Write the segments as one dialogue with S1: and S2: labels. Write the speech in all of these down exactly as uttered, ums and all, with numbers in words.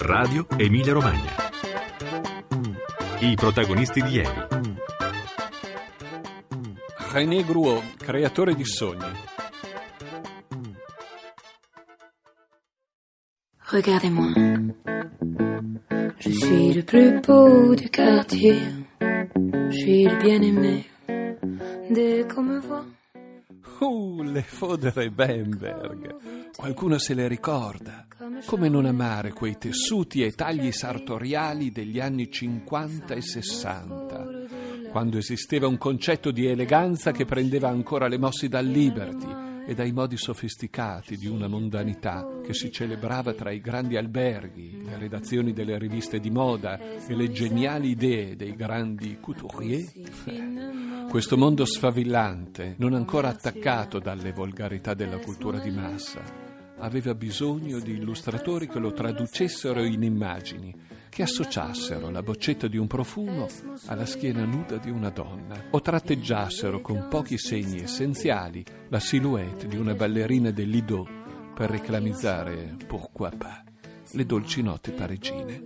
S1: Radio Emilia Romagna. I protagonisti di ieri.
S2: René Gruot, creatore di sogni.
S3: Regardez-moi, je suis le plus beau du quartier, je suis le bien-aimé dès qu'on me voit.
S2: Uh, le Fodere Bamberg. Qualcuno se le ricorda. Come non amare quei tessuti e tagli sartoriali degli anni cinquanta e sessanta, quando esisteva un concetto di eleganza che prendeva ancora le mosse dal Liberty e dai modi sofisticati di una mondanità che si celebrava tra i grandi alberghi, le redazioni delle riviste di moda e le geniali idee dei grandi couturier. Questo mondo sfavillante, non ancora attaccato dalle volgarità della cultura di massa, aveva bisogno di illustratori che lo traducessero in immagini, che associassero la boccetta di un profumo alla schiena nuda di una donna o tratteggiassero con pochi segni essenziali la silhouette di una ballerina del Lido per reclamizzare, pourquoi pas, le dolci note parigine.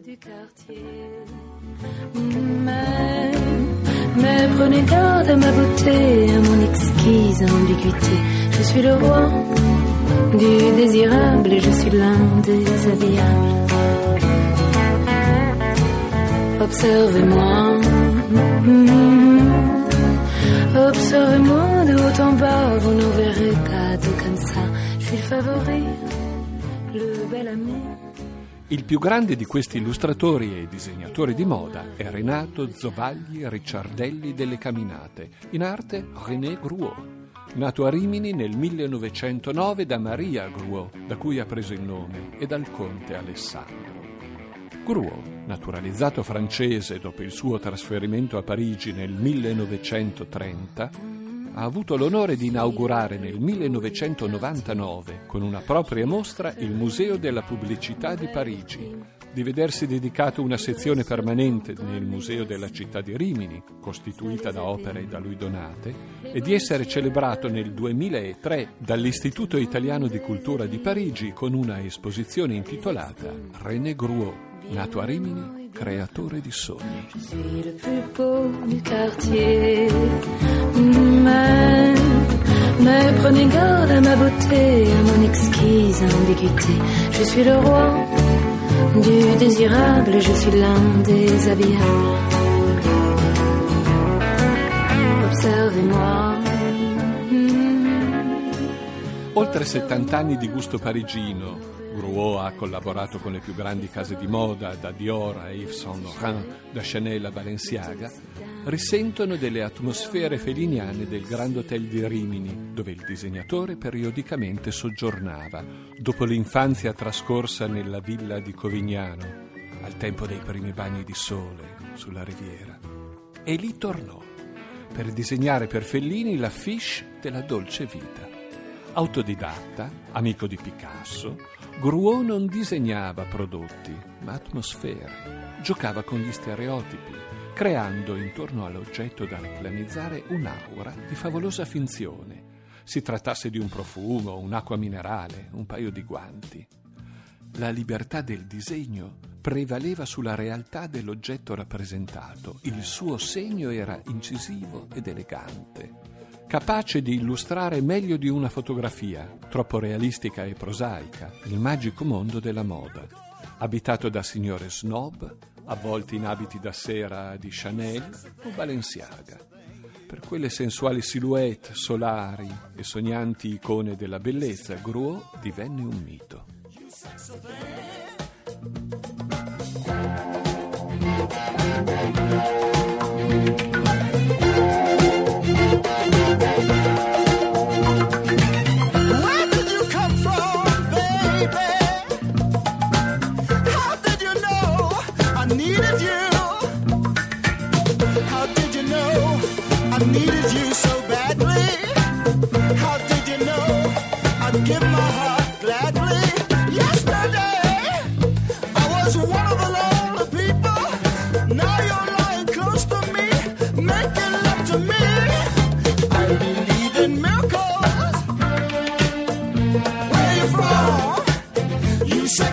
S3: Mais prenez garde à ma beauté, à mon exquise ambiguïté. Je suis le roi du désirable et je suis l'indéshabillable. Observez-moi, observez-moi de haut en bas, vous ne verrez pas tout comme ça. Je suis le favori, le bel ami.
S2: Il più grande di questi illustratori e disegnatori di moda è Renato Zovagli Ricciardelli delle Caminate, in arte René Gruot, nato a Rimini nel millenovecentonove da Maria Gruot, da cui ha preso il nome, e dal conte Alessandro. Gruot, naturalizzato francese dopo il suo trasferimento a Parigi nel millenovecentotrenta, ha avuto l'onore di inaugurare nel millenovecentonovantanove con una propria mostra il Museo della Pubblicità di Parigi, di vedersi dedicato una sezione permanente nel Museo della città di Rimini, costituita da opere da lui donate, e di essere celebrato nel duemilatré dall'Istituto Italiano di Cultura di Parigi con una esposizione intitolata René Gruot, nato a Rimini, creatore di sogni.
S3: Je suis le plus beau du quartier, mais, mais prenez garde à ma beauté, à mon exquise ambiguïté. Je suis le roi du désirable, je suis l'indéshabillable. Observez-moi.
S2: Oltre settanta anni di gusto parigino, Gruot ha collaborato con le più grandi case di moda, da Dior a Yves Saint Laurent, da Chanel a Balenciaga, risentono delle atmosfere feliniane del Grand Hotel di Rimini, dove il disegnatore periodicamente soggiornava, dopo l'infanzia trascorsa nella villa di Covignano, al tempo dei primi bagni di sole sulla riviera. E lì tornò, per disegnare per Fellini l'affiche della dolce vita. Autodidatta, amico di Picasso, Gruot non disegnava prodotti, ma atmosfere. Giocava con gli stereotipi, creando intorno all'oggetto da reclamizzare un'aura di favolosa finzione. Si trattasse di un profumo, un'acqua minerale, un paio di guanti. La libertà del disegno prevaleva sulla realtà dell'oggetto rappresentato. Il suo segno era incisivo ed elegante, capace di illustrare meglio di una fotografia, troppo realistica e prosaica, il magico mondo della moda, abitato da signore snob, avvolti in abiti da sera di Chanel o Balenciaga. Per quelle sensuali silhouette solari e sognanti icone della bellezza, Gruot divenne un mito.
S4: I needed you so badly. How did you know I'd give my heart gladly? Yesterday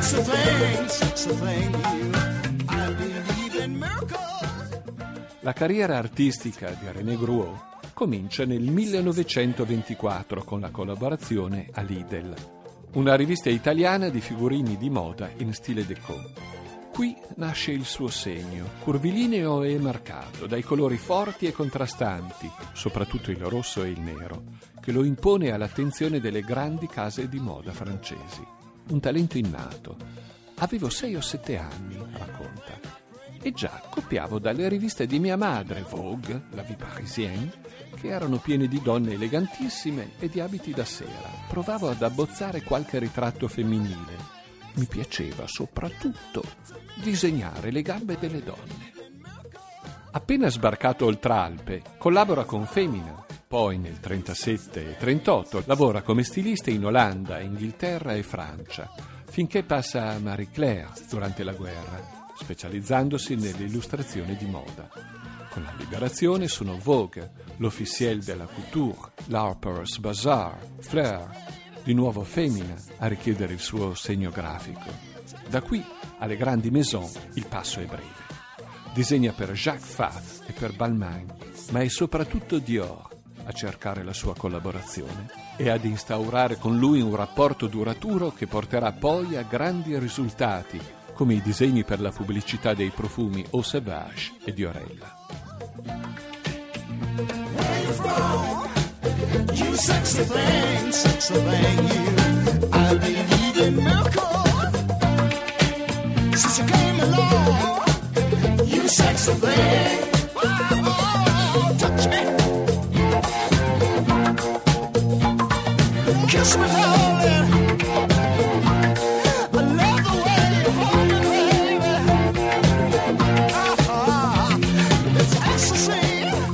S4: sexy thing, sexy thing, you. I believe in miracles.
S2: La carriera artistica di René Gruot comincia nel millenovecentoventiquattro con la collaborazione a Lidl, una rivista italiana di figurini di moda in stile déco. Qui nasce il suo segno, curvilineo e marcato, dai colori forti e contrastanti, soprattutto il rosso e il nero, che lo impone all'attenzione delle grandi case di moda francesi. Un talento innato. Avevo sei o sette anni, racconta, e già copiavo dalle riviste di mia madre, Vogue, La Vie Parisienne, che erano piene di donne elegantissime e di abiti da sera. Provavo ad abbozzare qualche ritratto femminile. Mi piaceva soprattutto disegnare le gambe delle donne. Appena sbarcato oltralpe, collabora con Femina. Poi nel trentasette e trentotto lavora come stilista in Olanda, Inghilterra e Francia, finché passa a Marie Claire durante la guerra, specializzandosi nell'illustrazione di moda. Con la Liberazione sono Vogue, l'Officiel de la Couture, l'Harper's Bazaar, Fleur, di nuovo Femina a richiedere il suo segno grafico. Da qui alle grandi maison il passo è breve. Disegna per Jacques Fath e per Balmain, ma è soprattutto Dior a cercare la sua collaborazione e ad instaurare con lui un rapporto duraturo che porterà poi a grandi risultati, come i disegni per la pubblicità dei profumi Eau Sauvage e Diorella.
S4: You sexy thing, sexy thing, you. I believe in miracles. Since you came along, you sexy thing. Oh, touch me. Kiss me, darling. I love the way you hold me, baby. Ah, it's ecstasy.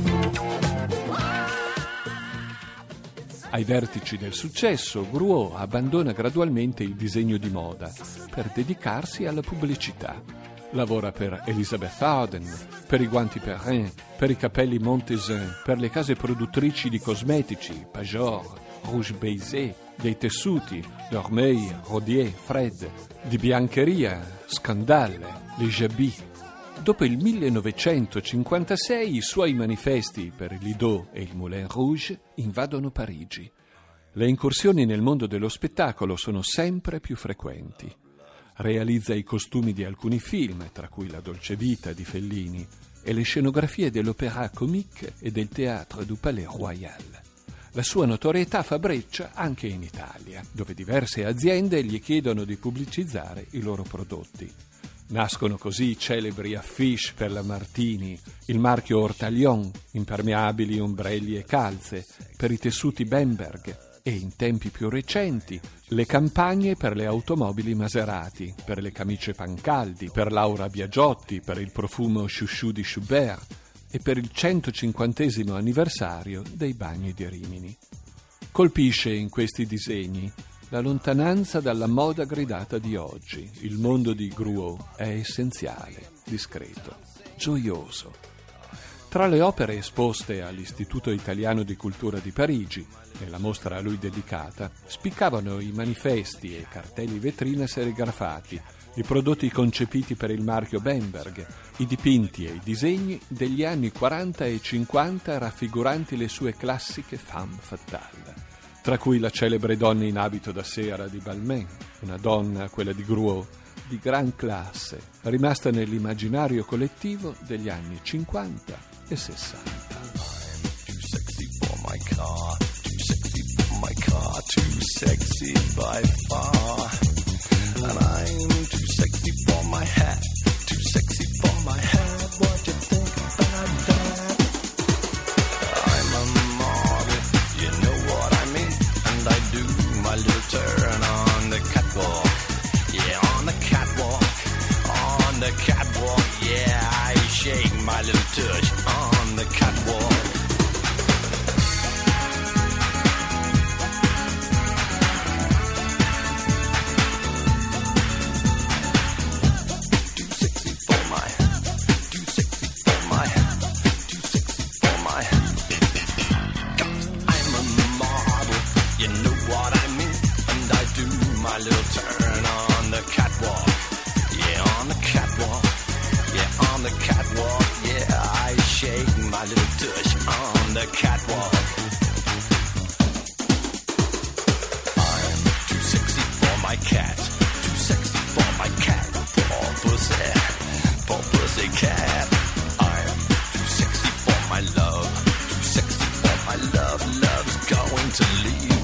S2: Ai vertici del successo, Gruot abbandona gradualmente il disegno di moda per dedicarsi alla pubblicità. Lavora per Elizabeth Arden, per i guanti Perrin, per i capelli Montezin, per le case produttrici di cosmetici, Pajor, Rouge Baiser, dei tessuti, Dormeil, Rodier, Fred, di biancheria, Scandale, Les Jabis. Dopo il millenovecentocinquantasei i suoi manifesti per il Lido e il Moulin Rouge invadono Parigi. Le incursioni nel mondo dello spettacolo sono sempre più frequenti. Realizza i costumi di alcuni film, tra cui La dolce vita di Fellini, e le scenografie dell'Opéra Comique e del Théâtre du Palais Royal. La sua notorietà fa breccia anche in Italia, dove diverse aziende gli chiedono di pubblicizzare i loro prodotti. Nascono così i celebri affiche per la Martini, il marchio Ortalion, impermeabili, ombrelli e calze, per i tessuti Bemberg e, in tempi più recenti, le campagne per le automobili Maserati, per le camicie Pancaldi, per Laura Biagiotti, per il profumo Chouchou di Schubert e per il centocinquantesimo anniversario dei bagni di Rimini. Colpisce in questi disegni la lontananza dalla moda gridata di oggi. Il mondo di Gruot è essenziale, discreto, gioioso. Tra le opere esposte all'Istituto Italiano di Cultura di Parigi, nella mostra a lui dedicata, spiccavano i manifesti e cartelli vetrina serigrafati, i prodotti concepiti per il marchio Bemberg, i dipinti e i disegni degli anni quaranta e cinquanta raffiguranti le sue classiche femme fatale, tra cui la celebre donna in abito da sera di Balmain, una donna, quella di Gruot, di gran classe, rimasta nell'immaginario collettivo degli anni cinquanta e sessanta.
S5: Too sexy for my car, too sexy for my car, too sexy by far. And I'm too sexy for my hat, too sexy for my hat. What you think about that? I'm a model, you know what I mean. And I do my little turn on the catwalk. Yeah, on the catwalk, on the catwalk. Yeah, I shake my little touch on the catwalk. My little turn on the catwalk. Yeah, on the catwalk. Yeah, on the catwalk. Yeah, I shake my little tush on the catwalk. I'm too sexy for my cat. Too sexy for my cat. Poor pussy. Poor pussy cat. I'm too sexy for my love. Too sexy for my love. Love's going to leave